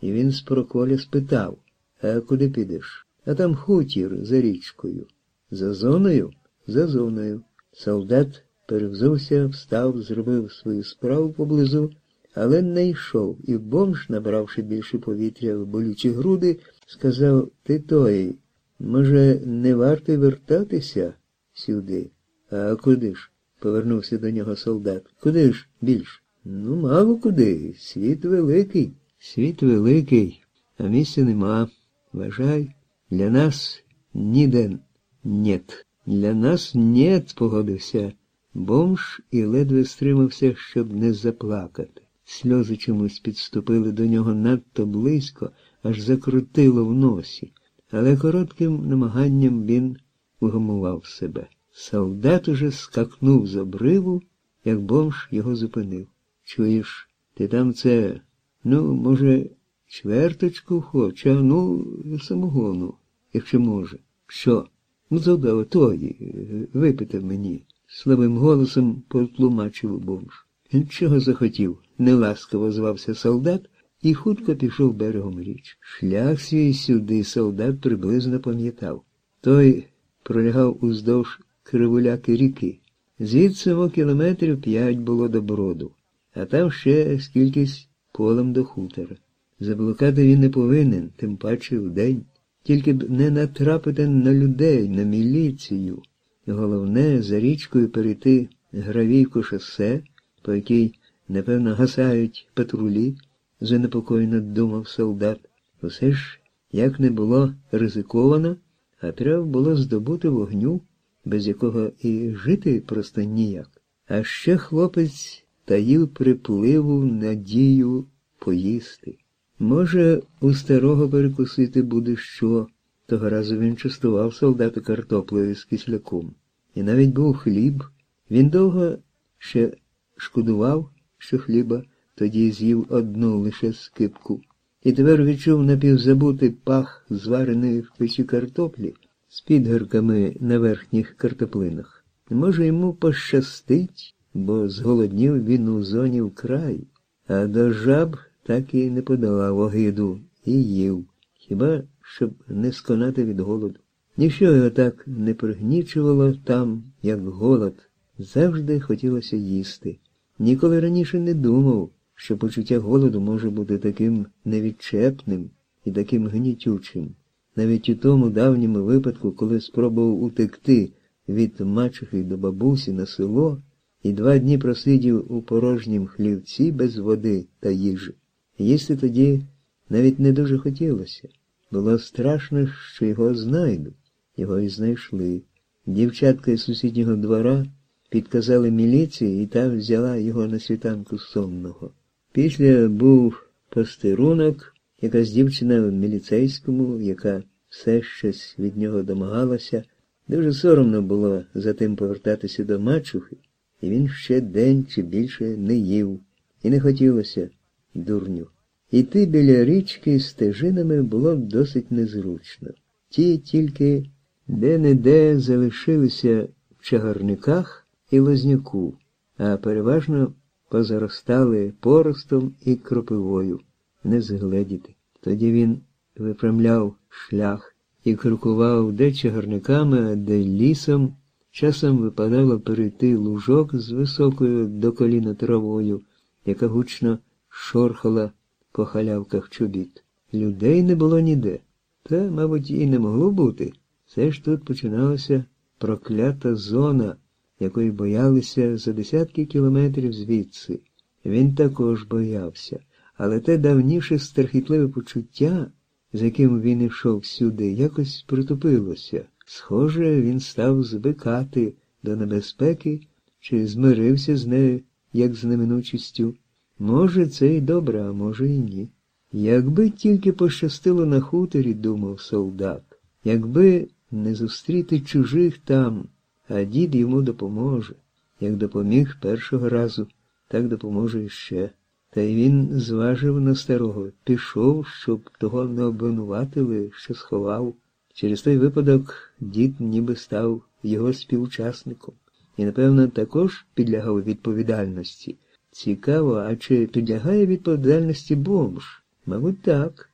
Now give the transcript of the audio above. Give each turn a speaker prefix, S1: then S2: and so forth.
S1: І він з проколя спитав: «А куди підеш?» «А там хутір за річкою». «За зоною?» «За зоною». Солдат перевзувся, встав, зробив свою справу поблизу, але не йшов, і бомж, набравши більше повітря в болючі груди, сказав: «Ти той, може, не варто вертатися сюди?» «А куди ж?» – повернувся до нього солдат. «Куди ж більш?» «Ну, мало куди. Світ великий». «Світ великий, а місця нема. Вважай, для нас ніде нет». «Для нас нет», – погодився бомж і ледве стримався, щоб не заплакати. Сльози чомусь підступили до нього надто близько, аж закрутило в носі. Але коротким намаганням він угамував себе. Солдат уже скакнув з обриву, як бомж його зупинив. «Чуєш, ти там це, може, чверточку хоче, самогону, якщо може». «Що?» «Задав тої, випити мені», – слабим голосом потлумачив бомж. «Чого захотів?» – неласково звався солдат і хутко пішов берегом річ. Шлях свій сюди солдат приблизно пам'ятав. Той пролягав уздовж кривуляки ріки. Звідси кілометрів 5 було до броду, а там ще скількись полем до хутора. Заблукати він не повинен, тим паче вдень. Тільки б не натрапити на людей, на міліцію. Головне, за річкою перейти гравійку шосе, по якій, напевно, гасають патрулі, занепокоєно думав солдат. Усе ж, як не було ризиковано, а треба було здобути вогню, без якого і жити просто ніяк. А ще хлопець таїв припливу надію поїсти. Може, у старого перекусити буде що. Того разу він частував солдата картоплею з кисляком. І навіть був хліб. Він довго ще шкодував, що хліба, тоді з'їв одну лише скипку. І тепер відчув напівзабутий пах звареної в печі картоплі з підгорками на верхніх картоплинах. Може, йому пощастить, бо зголоднів він у зоні вкрай, а до жаб так і не подолав огиду і їв, хіба щоб не сконати від голоду. Ніщо його так не пригнічувало там, як голод. Завжди хотілося їсти. Ніколи раніше не думав, що почуття голоду може бути таким невідчепним і таким гнітючим. Навіть у тому давньому випадку, коли спробував утекти від мачухи до бабусі на село і 2 дні просидів у порожнім хлівці без води та їжі. Їсти тоді навіть не дуже хотілося. Було страшно, що його знайдуть. Його і знайшли. Дівчатка із сусіднього двора підказали міліції, і та взяла його на світанку сонного. Після був постирунок, якась дівчина в міліцейському, яка все щось від нього домагалася. Дуже соромно було за тим повертатися до мачухи, і він ще день чи більше не їв. І не хотілося, дурню. Іти біля річки стежинами було досить незручно. Ті тільки де-не-де залишилися в чагарниках і лозняку, а переважно позаростали поростом і кропивою. Не згледіти. Тоді він випрямляв шлях і крокував де чагарниками, а де лісом. Часом випадало перейти лужок з високою до коліна травою, яка гучно шорхала по халявках чобіт. Людей не було ніде. Та, мабуть, і не могло бути. Це ж тут починалася проклята зона, якої боялися за десятки кілометрів звідси. Він також боявся. Але те давніше страхітливе почуття, з яким він йшов сюди, якось притупилося. Схоже, він став звикати до небезпеки, чи змирився з нею, як з неминучістю. Може, це й добре, а може і ні. Якби тільки пощастило на хуторі, думав солдат, якби не зустріти чужих там, а дід йому допоможе. Як допоміг першого разу, так допоможе іще. Та й він зважив на старого, пішов, щоб того не обвинуватили, що сховав. Через той випадок дід ніби став його співучасником. І, напевно, також підлягав відповідальності. Цікаво, а чи підлягає відповідальності бомж? Мабуть, так.